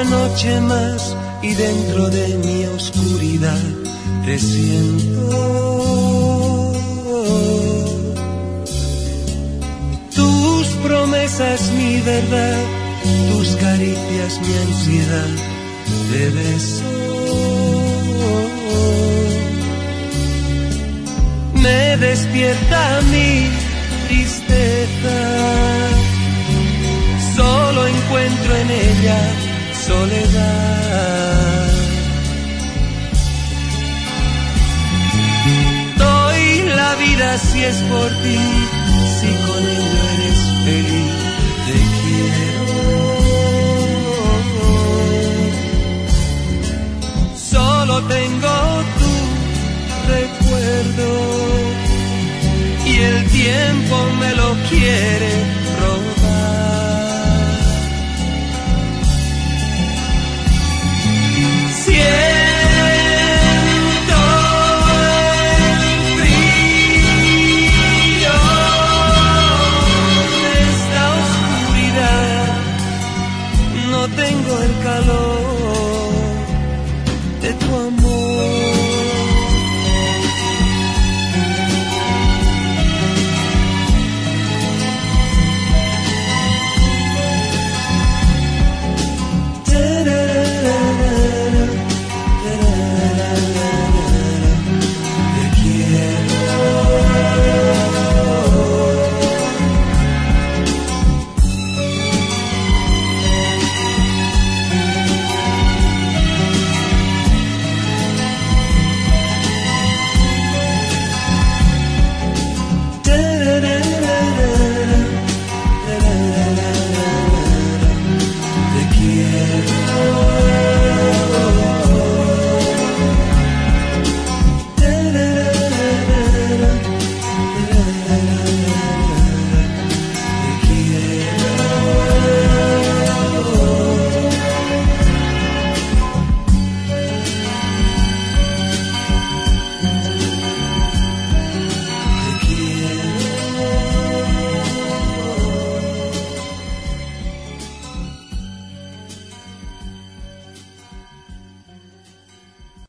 noche más y dentro de mi oscuridad te siento. Tus promesas mi verdad, tus caricias mi ansiedad, te beso. Me despierta mi tristeza, solo encuentro en ella soledad. Doy la vida si es por ti, si con ella eres